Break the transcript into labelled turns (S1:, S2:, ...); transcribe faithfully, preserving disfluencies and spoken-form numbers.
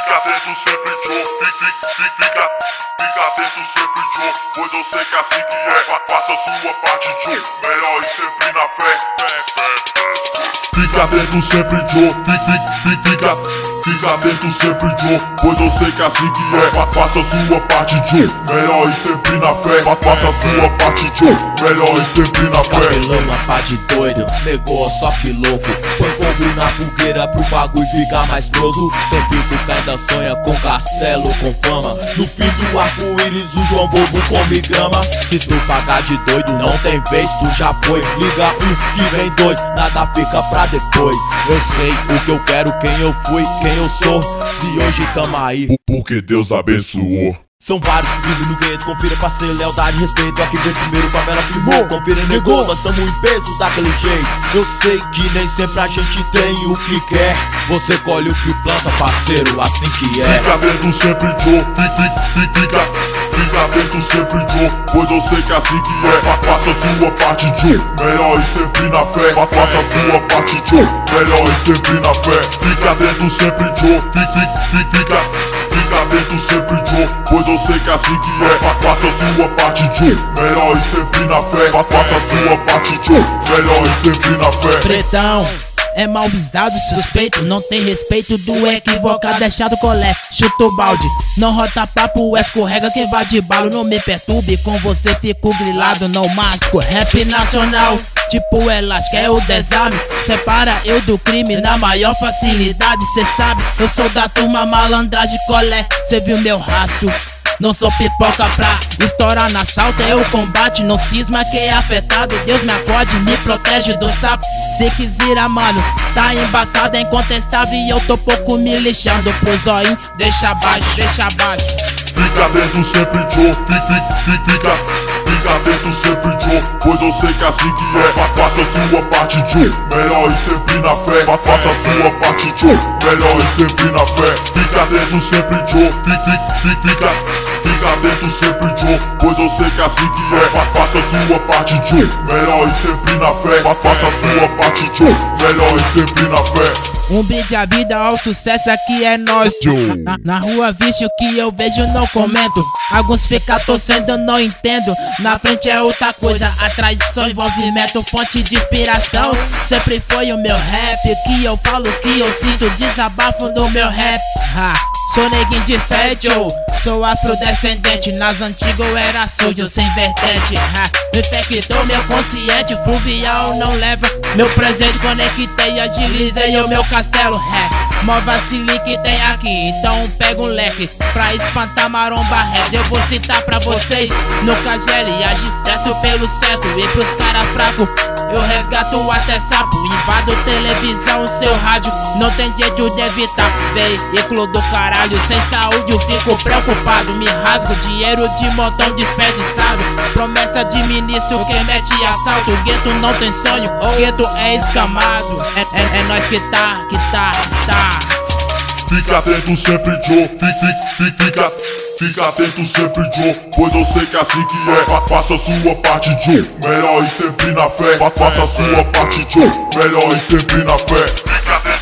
S1: Fica atento sempre, Joe, fica, fica, fica, fica atento sempre, Joe, pois eu sei que assim que é, fa faça sua parte, Joe, melhor ir sempre na fé, fé, fé, fé. Fica atento sempre, Joe, fica, fica, fica, fica atento sempre, Joe, pois eu sei que assim que é, fa faça sua parte, Joe, melhor ir sempre na fé, fa faça sua parte, Joe, melhor ir sempre na fé.
S2: Cabelão, uma pá de doido, negou só que louco, põe fogo na fogueira pro bagulho ficar mais grosso. Tem pico que ainda sonha com castelo, com fama. No fim do arco-íris o João Bobo come grama. Se tu pagar de doido não tem vez, tu já foi. Liga um que vem dois, nada fica pra depois. Eu sei o que eu quero, quem eu fui, quem eu sou. Se hoje tamo aí,
S1: porque Deus abençoou.
S2: São vários que vivem no gueto, confira parceiro, lealdade e respeito. Aqui vem primeiro, favela firmou, confira negou, nós tamo em peso daquele jeito. Eu sei que nem sempre a gente tem o que quer, você colhe o que planta, parceiro, assim que é.
S1: Fica atento sempre, Joe, fica, fica, fica, fica atento sempre, Joe, pois eu sei que assim que é, fa faça sua parte, Joe, melhor ir sempre na fé, fa faça sua parte, Joe, melhor ir sempre na fé. Fica atento sempre, Joe, fica, fica, fica, fica atento sempre, Joe, pois eu sei que assim que é, fa faça sua parte, Joe, melhor ir sempre na fé, fa faça sua parte, Joe, melhor ir sempre na fé.
S3: Pretão é mal visado, suspeito, não tem respeito do equivocado, deixado colé, chuta o balde, não rota papo, escorrega quem vai de balo, não me perturbe, com você fico grilado, não masco, rap nacional, tipo elástico é o desarme, separa eu do crime na maior facilidade, cê sabe, eu sou da turma malandragem colé, cê viu meu rastro. Não sou pipoca pra estourar na salta, é o combate, não cisma que é afetado. Deus me acorde, me protege do sapo. Se quiser, mano, tá embaçado, é incontestável e eu tô pouco me lixando. Pro zóio, deixa abaixo, deixa abaixo.
S1: Fica atento sempre, Joe, fica, fica, fica, fica atento sempre, Joe, pois eu sei que assim que é, fa faça sua parte, Joe, melhor ir sempre na fé, fa faça sua parte, Joe, melhor ir sempre na fé. Fica atento sempre, Joe, fica, fica, fica, fica atento sempre, Joe, pois eu sei que assim que é, fa faça sua parte, Joe, melhor ir sempre na fé, fa faça sua parte, Joe, melhor ir sempre na fé.
S3: Um brinde à vida, ao sucesso, aqui é nós. Na, na rua, vixe, o que eu vejo não comento. Alguns ficam torcendo, eu não entendo. Na frente é outra coisa, a traição, envolvimento, fonte de inspiração. Sempre foi o meu rap, que eu falo, que eu sinto, desabafo no meu rap. Ha. Sou neguinho de fé, Joe, sou afrodescendente. Nas antigas eu era sujo, sem vertente. Ha. Infectou meu consciente, fluvial não leva meu presente. Conectei, agilizei o meu castelo. Ha. Mó vacile que tem aqui, então pega um leque pra espantar maromba reza. Eu vou citar pra vocês, no cagele, age certo pelo certo. E pros cara fraco, eu resgato até sapo. Invado televisão, seu rádio, não tem jeito de evitar. Veículo do caralho, sem saúde eu fico preocupado. Me rasgo, dinheiro de montão desperdiçado. Promessa de ministro, quem mete assalto. Gueto não tem sonho, o gueto é escamado. É, é, é nós que tá, que tá, que tá.
S1: Fica atento sempre, Joe, fica, fica, fica, fica atento sempre, Joe, pois eu sei que assim que é, fa faça sua parte, Joe, melhor ir sempre na fé, fa faça sua parte, Joe, melhor ir sempre na fé. Fica atento.